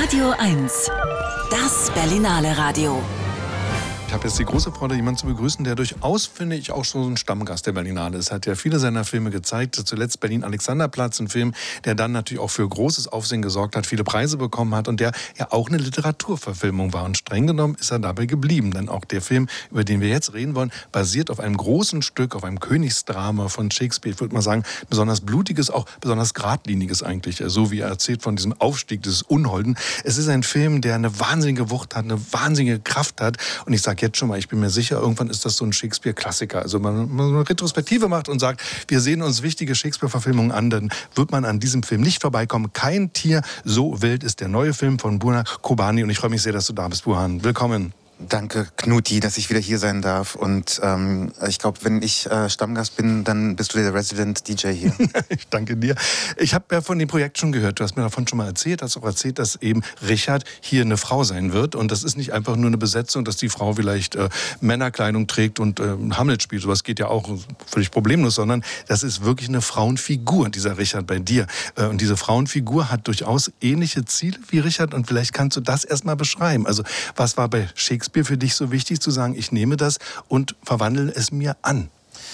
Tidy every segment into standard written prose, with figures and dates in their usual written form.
Radio 1, das Berlinale Radio. Ich habe jetzt die große Freude, jemanden zu begrüßen, der durchaus, finde ich, auch so ein Stammgast der Berlinale ist. Hat ja viele seiner Filme gezeigt. Zuletzt Berlin-Alexanderplatz, ein Film, der dann natürlich auch für großes Aufsehen gesorgt hat, viele Preise bekommen hat und der ja auch eine Literaturverfilmung war. Und streng genommen ist er dabei geblieben. Denn auch der Film, über den wir jetzt reden wollen, basiert auf einem großen Stück, auf einem Königsdrama von Shakespeare. Ich würde mal sagen, besonders blutiges, auch besonders geradliniges eigentlich. So wie er erzählt von diesem Aufstieg des Unholden. Es ist ein Film, der eine wahnsinnige Wucht hat, eine wahnsinnige Kraft hat. Und ich sage jetzt schon mal, ich bin mir sicher, irgendwann ist das so ein Shakespeare-Klassiker. Also man eine Retrospektive macht und sagt, wir sehen uns wichtige Shakespeare-Verfilmungen an, dann wird man an diesem Film nicht vorbeikommen. Kein Tier so wild ist der neue Film von Burhan Kobani und ich freue mich sehr, dass du da bist, Burhan. Willkommen. Danke, Knuti, dass ich wieder hier sein darf. Und ich glaube, wenn ich Stammgast bin, dann bist du der Resident DJ hier. Ich danke dir. Ich habe ja von dem Projekt schon gehört. Du hast mir davon schon mal erzählt. Hast auch erzählt, dass eben Richard hier eine Frau sein wird. Und das ist nicht einfach nur eine Besetzung, dass die Frau vielleicht Männerkleidung trägt und Hamlet spielt. Sowas geht ja auch völlig problemlos, sondern das ist wirklich eine Frauenfigur, dieser Richard bei dir. Und diese Frauenfigur hat durchaus ähnliche Ziele wie Richard. Und vielleicht kannst du das erstmal beschreiben. Also was war bei Shakespeare für dich so wichtig zu sagen, ich nehme das und verwandle es mir an?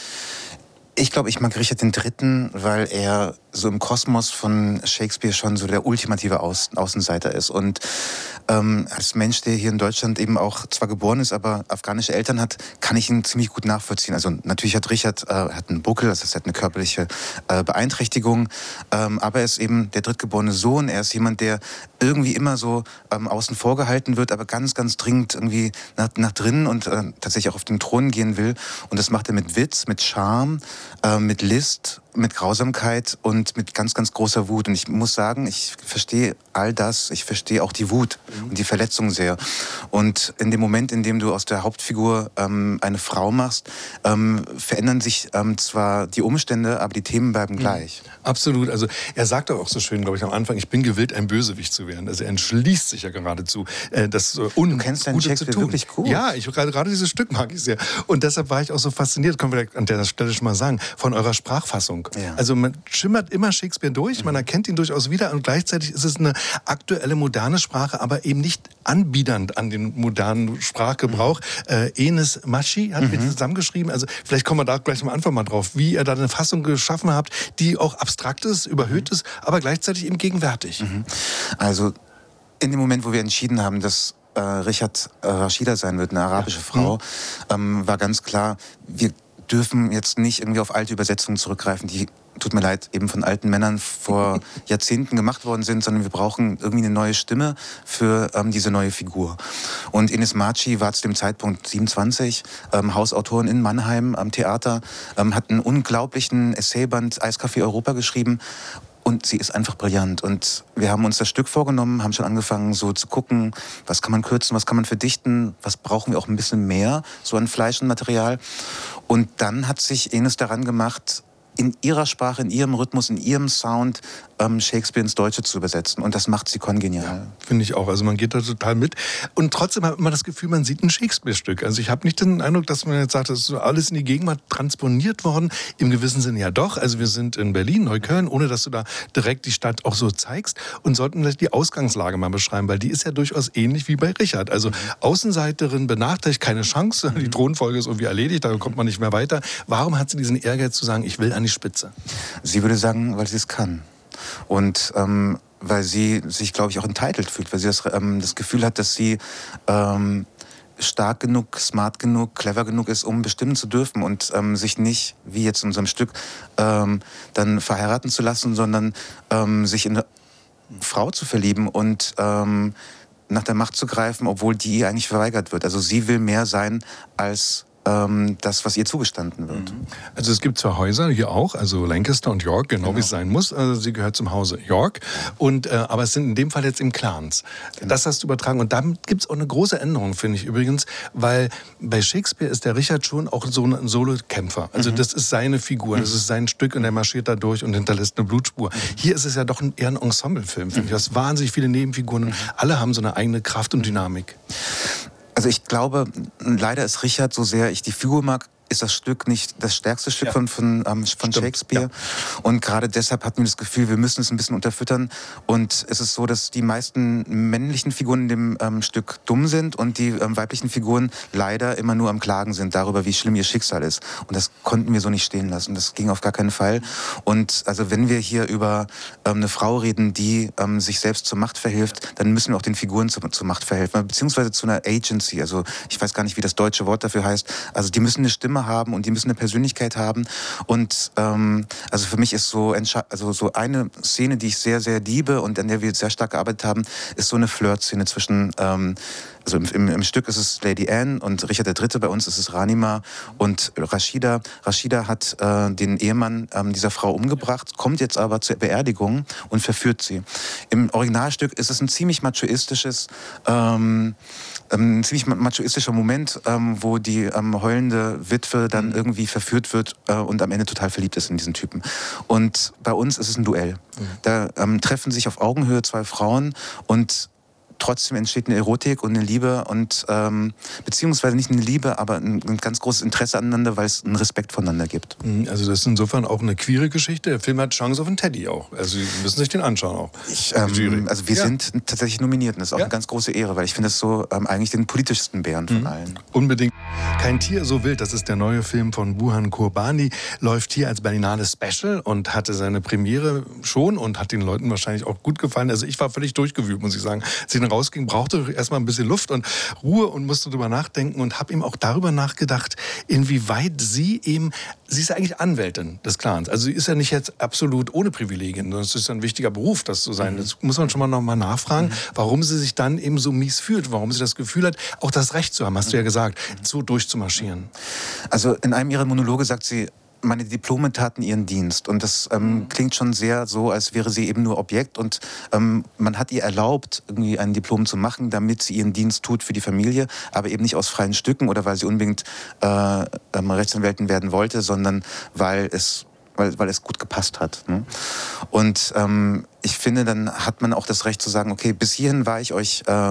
Ich glaube, ich mag Richard III., weil er so im Kosmos von Shakespeare schon so der ultimative Außenseiter ist. Und als Mensch, der hier in Deutschland eben auch zwar geboren ist, aber afghanische Eltern hat, kann ich ihn ziemlich gut nachvollziehen. Also natürlich hat Richard hat einen Buckel, das heißt, er hat eine körperliche Beeinträchtigung, aber er ist eben der drittgeborene Sohn. Er ist jemand, der irgendwie immer so außen vor gehalten wird, aber ganz, ganz dringend irgendwie nach drinnen und tatsächlich auch auf den Thron gehen will. Und das macht er mit Witz, mit Charme, mit List, mit Grausamkeit und mit ganz, ganz großer Wut. Und ich muss sagen, ich verstehe all das. Ich verstehe auch die Wut und die Verletzung sehr. Und in dem Moment, in dem du aus der Hauptfigur eine Frau machst, verändern sich zwar die Umstände, aber die Themen bleiben gleich. Absolut. Also er sagt auch so schön, glaube ich, am Anfang, ich bin gewillt, ein Bösewicht zu werden. Also er entschließt sich ja geradezu, das Du kennst deinen Shakespeare wirklich gut. Ja, gerade dieses Stück mag ich sehr. Und deshalb war ich auch so fasziniert, können wir an der Stelle schon mal sagen, von eurer Sprachfassung. Ja. Also man schimmert immer Shakespeare durch, man erkennt ihn durchaus wieder und gleichzeitig ist es eine aktuelle, moderne Sprache, aber eben nicht anbiedernd an den modernen Sprachgebrauch. Enes Maschi hat mit zusammengeschrieben, also vielleicht kommen wir da gleich am Anfang mal drauf, wie ihr da eine Fassung geschaffen habt, die auch abstrakt ist, überhöht ist, aber gleichzeitig eben gegenwärtig. Also in dem Moment, wo wir entschieden haben, dass Richard Rashida sein wird, eine arabische Frau, war ganz klar, wir dürfen jetzt nicht irgendwie auf alte Übersetzungen zurückgreifen, die, tut mir leid, eben von alten Männern vor Jahrzehnten gemacht worden sind, sondern wir brauchen irgendwie eine neue Stimme für diese neue Figur. Und Enes Maschi war zu dem Zeitpunkt 27, Hausautorin in Mannheim am Theater, hat einen unglaublichen Essayband Eiscafé Europa geschrieben. Und sie ist einfach brillant. Und wir haben uns das Stück vorgenommen, haben schon angefangen so zu gucken, was kann man kürzen, was kann man verdichten, was brauchen wir auch ein bisschen mehr, so an Fleisch und Material. Und dann hat sich Enes daran gemacht, in ihrer Sprache, in ihrem Rhythmus, in ihrem Sound Shakespeare ins Deutsche zu übersetzen. Und das macht sie kongenial. Ja, finde ich auch. Also man geht da total mit. Und trotzdem hat man immer das Gefühl, man sieht ein Shakespeare-Stück. Also ich habe nicht den Eindruck, dass man jetzt sagt, das ist so alles in die Gegenwart transponiert worden. Im gewissen Sinne ja doch. Also wir sind in Berlin, Neukölln, ohne dass du da direkt die Stadt auch so zeigst. Und sollten vielleicht die Ausgangslage mal beschreiben, weil die ist ja durchaus ähnlich wie bei Richard. Also Außenseiterin, benachteiligt, keine Chance. Die Thronfolge ist irgendwie erledigt, da kommt man nicht mehr weiter. Warum hat sie diesen Ehrgeiz zu sagen, ich will an die Spitze? Sie würde sagen, weil sie es kann. Und weil sie sich, glaube ich, auch entitled fühlt, weil sie das Gefühl hat, dass sie stark genug, smart genug, clever genug ist, um bestimmen zu dürfen und sich nicht, wie jetzt in unserem Stück, dann verheiraten zu lassen, sondern sich in eine Frau zu verlieben und nach der Macht zu greifen, obwohl die ihr eigentlich verweigert wird. Also sie will mehr sein als das, was ihr zugestanden wird. Also es gibt 2 Häuser hier auch, also Lancaster und York, genau wie es sein muss. Also sie gehört zum Hause York. Und, aber es sind in dem Fall jetzt eben Clans. Genau. Das hast du übertragen. Und damit gibt es auch eine große Änderung, finde ich übrigens, weil bei Shakespeare ist der Richard schon auch so ein Solo-Kämpfer. Also das ist seine Figur, das ist sein Stück und er marschiert da durch und hinterlässt eine Blutspur. Hier ist es ja doch eher ein Ensemble-Film, finde ich. Du hast wahnsinnig viele Nebenfiguren. Alle haben so eine eigene Kraft und Dynamik. Also ich glaube, leider ist Richard, so sehr ich die Figur mag, ist das Stück nicht das stärkste Stück von Shakespeare. Ja. Und gerade deshalb hatten wir das Gefühl, wir müssen es ein bisschen unterfüttern. Und es ist so, dass die meisten männlichen Figuren in dem Stück dumm sind und die weiblichen Figuren leider immer nur am Klagen sind darüber, wie schlimm ihr Schicksal ist. Und das konnten wir so nicht stehen lassen. Das ging auf gar keinen Fall. Und also wenn wir hier über eine Frau reden, die sich selbst zur Macht verhilft, dann müssen wir auch den Figuren zur Macht verhelfen, beziehungsweise zu einer Agency. Also ich weiß gar nicht, wie das deutsche Wort dafür heißt. Also die müssen eine Stimme haben und die müssen eine Persönlichkeit haben. Und also für mich ist so eine Szene, die ich sehr, sehr liebe und an der wir sehr stark gearbeitet haben, ist so eine Flirt-Szene zwischen, also im Stück ist es Lady Anne und Richard III., bei uns ist es Ranima und Rashida. Rashida hat den Ehemann dieser Frau umgebracht, kommt jetzt aber zur Beerdigung und verführt sie. Im Originalstück ist es ein ziemlich machoistischer Moment, wo die heulende Witwe dann irgendwie verführt wird und am Ende total verliebt ist in diesen Typen. Und bei uns ist es ein Duell. Da treffen sich auf Augenhöhe zwei Frauen und trotzdem entsteht eine Erotik und eine Liebe und beziehungsweise nicht eine Liebe, aber ein ganz großes Interesse aneinander, weil es einen Respekt voneinander gibt. Also das ist insofern auch eine queere Geschichte. Der Film hat Chance auf einen Teddy auch. Also Sie müssen sich den anschauen auch. Also wir sind tatsächlich nominiert und das ist auch eine ganz große Ehre, weil ich finde es so eigentlich den politischsten Bären von allen. Unbedingt. Kein Tier so wild, das ist der neue Film von Buhan Kurbani, läuft hier als Berlinale Special und hatte seine Premiere schon und hat den Leuten wahrscheinlich auch gut gefallen. Also ich war völlig durchgewühlt, muss ich sagen. Als ich dann rausging, brauchte ich erstmal ein bisschen Luft und Ruhe und musste drüber nachdenken und habe eben auch darüber nachgedacht, inwieweit sie ist ja eigentlich Anwältin des Clans. Also sie ist ja nicht jetzt absolut ohne Privilegien. Das ist ja ein wichtiger Beruf, das zu sein. Das muss man schon mal noch mal nachfragen, warum sie sich dann eben so mies fühlt, warum sie das Gefühl hat, auch das Recht zu haben, hast du ja gesagt, so durchzumarschieren. Also in einem ihrer Monologe sagt sie, meine Diplome taten ihren Dienst. Und das klingt schon sehr so, als wäre sie eben nur Objekt. Und man hat ihr erlaubt, irgendwie ein Diplom zu machen, damit sie ihren Dienst tut für die Familie, aber eben nicht aus freien Stücken oder weil sie unbedingt Rechtsanwältin werden wollte, sondern weil es gut gepasst hat. Ne? Und ich finde, dann hat man auch das Recht zu sagen, okay, bis hierhin war ich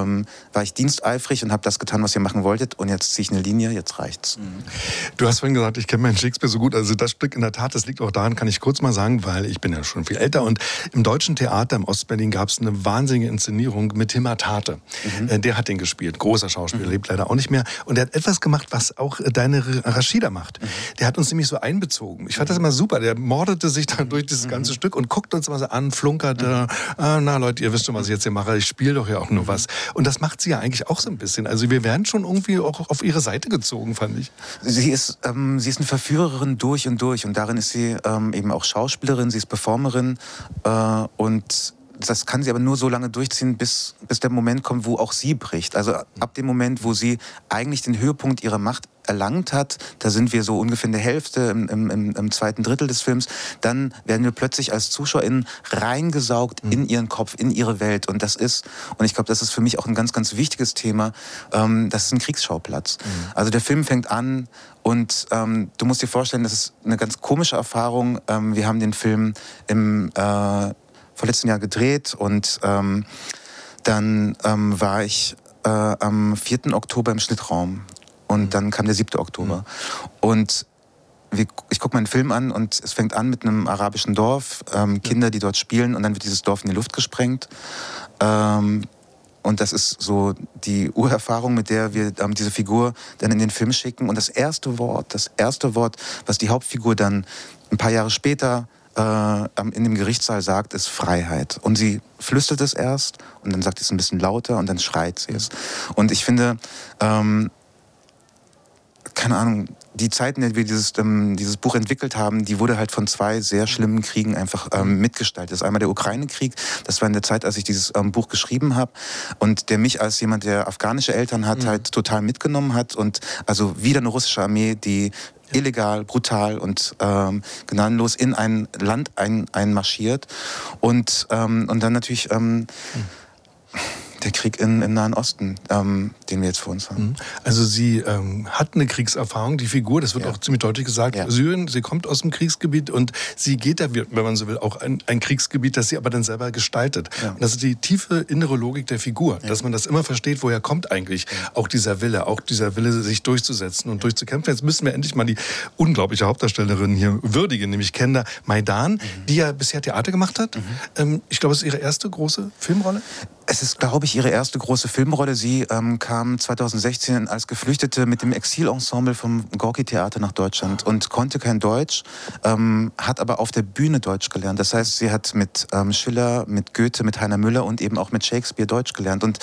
diensteifrig und habe das getan, was ihr machen wolltet und jetzt ziehe ich eine Linie, jetzt reicht's. Du hast vorhin gesagt, ich kenne meinen Shakespeare so gut. Also das Stück in der Tat, das liegt auch daran, kann ich kurz mal sagen, weil ich bin ja schon viel älter und im Deutschen Theater im Ostberlin gab es eine wahnsinnige Inszenierung mit Timur Tate. Der hat den gespielt, großer Schauspieler, lebt leider auch nicht mehr. Und der hat etwas gemacht, was auch deine Rashida macht. Der hat uns nämlich so einbezogen. Ich fand das immer super. Der mordete sich dann durch dieses ganze Stück und guckt uns mal so an, flunkerte. Na Leute, ihr wisst schon, was ich jetzt hier mache. Ich spiele doch ja auch nur was. Und das macht sie ja eigentlich auch so ein bisschen. Also wir werden schon irgendwie auch auf ihre Seite gezogen, fand ich. Sie ist eine Verführerin durch und durch. Und darin ist sie eben auch Schauspielerin, sie ist Performerin. Und das kann sie aber nur so lange durchziehen, bis der Moment kommt, wo auch sie bricht. Also ab dem Moment, wo sie eigentlich den Höhepunkt ihrer Macht erlangt hat, da sind wir so ungefähr in der Hälfte, im zweiten Drittel des Films, dann werden wir plötzlich als ZuschauerInnen reingesaugt in ihren Kopf, in ihre Welt. Und ich glaube, das ist für mich auch ein ganz, ganz wichtiges Thema, das ist ein Kriegsschauplatz. Also der Film fängt an und du musst dir vorstellen, das ist eine ganz komische Erfahrung. Wir haben den Film im vorletzten Jahr gedreht und dann war ich am 4. Oktober im Schnittraum und dann kam der 7. Oktober. Und ich gucke meinen Film an und es fängt an mit einem arabischen Dorf, Kinder, die dort spielen und dann wird dieses Dorf in die Luft gesprengt. Und das ist so die Urerfahrung, mit der wir diese Figur dann in den Film schicken. Und das erste Wort, was die Hauptfigur dann ein paar Jahre später in dem Gerichtssaal sagt, ist Freiheit. Und sie flüstert es erst und dann sagt sie es ein bisschen lauter und dann schreit sie es. Und ich finde, keine Ahnung, die Zeit, in der wir dieses Buch entwickelt haben, die wurde halt von 2 sehr schlimmen Kriegen einfach mitgestaltet. Das ist einmal der Ukraine-Krieg, das war in der Zeit, als ich dieses Buch geschrieben habe und der mich als jemand, der afghanische Eltern hat, halt total mitgenommen hat und also wieder eine russische Armee, die illegal, brutal und gnadenlos in ein Land einmarschiert und dann natürlich Der Krieg im Nahen Osten, den wir jetzt vor uns haben. Also sie hat eine Kriegserfahrung, die Figur, das wird auch ziemlich deutlich gesagt. Ja. Syrien, sie kommt aus dem Kriegsgebiet und sie geht da, wenn man so will, auch ein Kriegsgebiet, das sie aber dann selber gestaltet. Ja. Und das ist die tiefe innere Logik der Figur, dass man das immer versteht, woher kommt eigentlich auch dieser Wille, sich durchzusetzen und durchzukämpfen. Jetzt müssen wir endlich mal die unglaubliche Hauptdarstellerin hier würdigen, nämlich Kenda Maidan, die ja bisher Theater gemacht hat. Ich glaube, es ist ihre erste große Filmrolle. Es ist, glaube ich, ihre erste große Filmrolle. Sie kam 2016 als Geflüchtete mit dem Exilensemble vom Gorki-Theater nach Deutschland und konnte kein Deutsch, hat aber auf der Bühne Deutsch gelernt. Das heißt, sie hat mit Schiller, mit Goethe, mit Heiner Müller und eben auch mit Shakespeare Deutsch gelernt. Und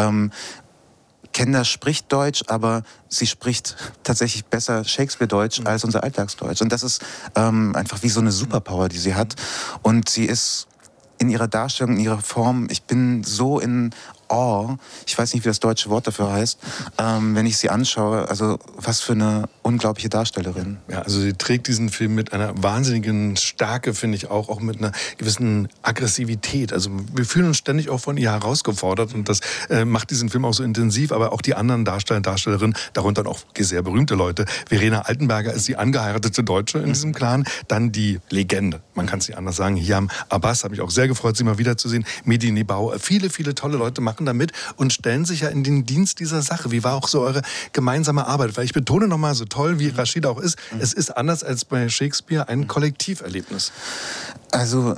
Kenda spricht Deutsch, aber sie spricht tatsächlich besser Shakespeare-Deutsch als unser Alltagsdeutsch. Und das ist einfach wie so eine Superpower, die sie hat. Und sie ist in ihrer Darstellung, in ihrer Form, ich bin so in Awe, ich weiß nicht, wie das deutsche Wort dafür heißt, wenn ich sie anschaue, also was für eine unglaubliche Darstellerin. Ja, also sie trägt diesen Film mit einer wahnsinnigen Stärke, finde ich auch mit einer gewissen Aggressivität. Also wir fühlen uns ständig auch von ihr herausgefordert und das macht diesen Film auch so intensiv, aber auch die anderen Darstellerinnen, darunter auch sehr berühmte Leute. Verena Altenberger ist die angeheiratete Deutsche in diesem Clan, dann die Legende, man kann es nicht anders sagen, Hiam Abbas, habe mich auch sehr gefreut, sie mal wiederzusehen, Mehdi Nebau, viele tolle Leute machen damit und stellen sich ja in den Dienst dieser Sache. Wie war auch so eure gemeinsame Arbeit? Weil ich betone nochmal, so toll wie Rashida auch ist, es ist anders als bei Shakespeare ein Kollektiverlebnis. Also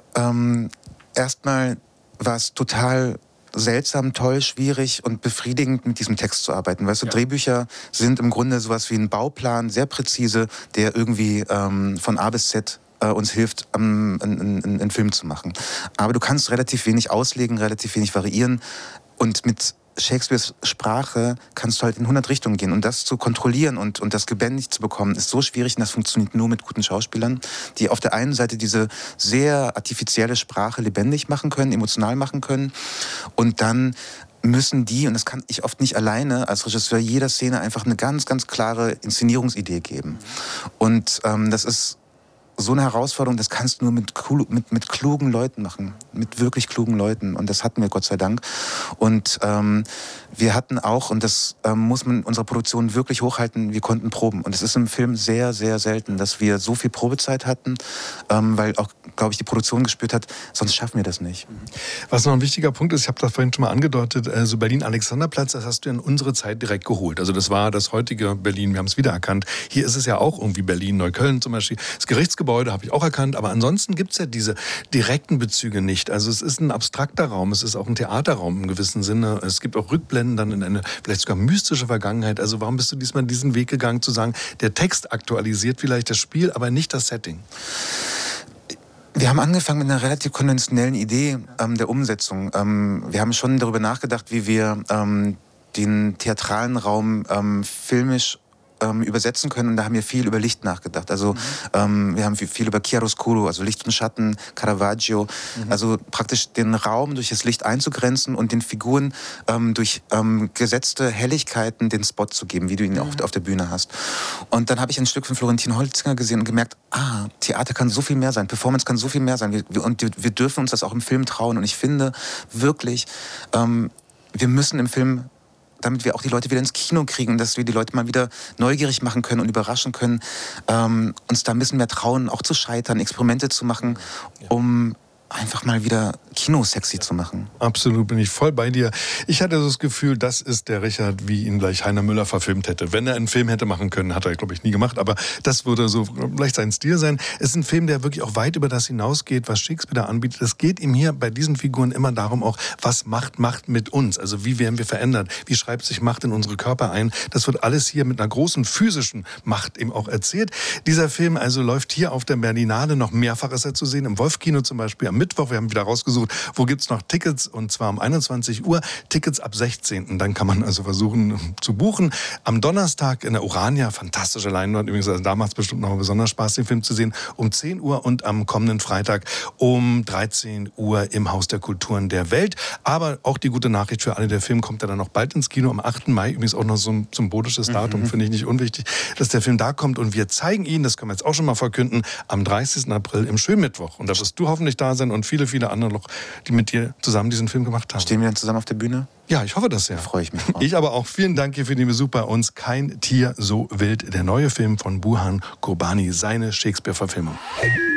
erstmal war es total seltsam, toll, schwierig und befriedigend, mit diesem Text zu arbeiten. Weißt du, Drehbücher sind im Grunde sowas wie ein Bauplan, sehr präzise, der irgendwie von A bis Z uns hilft, einen Film zu machen. Aber du kannst relativ wenig auslegen, relativ wenig variieren und mit Shakespeares Sprache kannst du halt in 100 Richtungen gehen. Und das zu kontrollieren und das gebändigt zu bekommen, ist so schwierig und das funktioniert nur mit guten Schauspielern, die auf der einen Seite diese sehr artifizielle Sprache lebendig machen können, emotional machen können und dann müssen die, und das kann ich oft nicht alleine als Regisseur, jeder Szene einfach eine ganz, ganz klare Inszenierungsidee geben. Und das ist so eine Herausforderung, das kannst du nur mit klugen Leuten machen, mit wirklich klugen Leuten. Und das hatten wir, Gott sei Dank. Und wir hatten auch, und das muss man in unserer Produktion wirklich hochhalten, wir konnten proben. Und es ist im Film sehr, sehr selten, dass wir so viel Probezeit hatten, weil auch, glaube ich, die Produktion gespürt hat, sonst schaffen wir das nicht. Was noch ein wichtiger Punkt ist, ich habe das vorhin schon mal angedeutet, so Berlin-Alexanderplatz, das hast du in unsere Zeit direkt geholt. Also das war das heutige Berlin, wir haben es wiedererkannt. Hier ist es ja auch irgendwie Berlin, Neukölln zum Beispiel. Das Gerichtsgebäude habe ich auch erkannt, aber ansonsten gibt es ja diese direkten Bezüge nicht. Also es ist ein abstrakter Raum, es ist auch ein Theaterraum im gewissen Sinne. Es gibt auch Rückblenden dann in eine vielleicht sogar mystische Vergangenheit. Also warum bist du diesmal diesen Weg gegangen, zu sagen, der Text aktualisiert vielleicht das Spiel, aber nicht das Setting? Wir haben angefangen mit einer relativ konventionellen Idee der Umsetzung. Wir haben schon darüber nachgedacht, wie wir den theatralen Raum filmisch übersetzen können. Und da haben wir viel über Licht nachgedacht. Also wir haben viel über Chiaroscuro, also Licht und Schatten, Caravaggio. Also praktisch den Raum durch das Licht einzugrenzen und den Figuren durch gesetzte Helligkeiten den Spot zu geben, wie du ihn auch auf der Bühne hast. Und dann habe ich ein Stück von Florentin Holzinger gesehen und gemerkt, Theater kann so viel mehr sein, Performance kann so viel mehr sein. Wir dürfen uns das auch im Film trauen. Und ich finde wirklich, wir müssen im Film, damit wir auch die Leute wieder ins Kino kriegen, dass wir die Leute mal wieder neugierig machen können und überraschen können, uns da ein bisschen mehr trauen, auch zu scheitern, Experimente zu machen, um einfach mal wieder Kino sexy zu machen. Absolut, bin ich voll bei dir. Ich hatte so das Gefühl, das ist der Richard, wie ihn gleich Heiner Müller verfilmt hätte. Wenn er einen Film hätte machen können, hat er, glaube ich, nie gemacht, aber das würde so vielleicht sein Stil sein. Es ist ein Film, der wirklich auch weit über das hinausgeht, was Shakespeare da anbietet. Es geht ihm hier bei diesen Figuren immer darum auch, was Macht mit uns? Also wie werden wir verändert? Wie schreibt sich Macht in unsere Körper ein? Das wird alles hier mit einer großen physischen Macht eben auch erzählt. Dieser Film also läuft hier auf der Berlinale, noch mehrfach ist er zu sehen, im Wolf-Kino zum Beispiel, am Mittwoch. Wir haben wieder rausgesucht, wo gibt es noch Tickets, und zwar um 21 Uhr. Tickets ab 16. Dann kann man also versuchen zu buchen. Am Donnerstag in der Urania, fantastische Leinwand, übrigens, also da macht es bestimmt noch besonders Spaß, den Film zu sehen, um 10 Uhr und am kommenden Freitag um 13 Uhr im Haus der Kulturen der Welt. Aber auch die gute Nachricht für alle, der Film kommt ja dann noch bald ins Kino, am 8. Mai, übrigens auch noch so ein symbolisches Datum, finde ich nicht unwichtig, dass der Film da kommt, und wir zeigen ihn, das können wir jetzt auch schon mal verkünden, am 30. April im Schönmittwoch. Und da wirst du hoffentlich da sein und viele, viele andere noch, die mit dir zusammen diesen Film gemacht haben. Stehen wir dann zusammen auf der Bühne? Ja, ich hoffe das sehr. Da freue ich mich drauf. Ich aber auch. Vielen Dank hier für den Besuch bei uns. Kein Tier so wild. Der neue Film von Burhan Qurbani, seine Shakespeare-Verfilmung.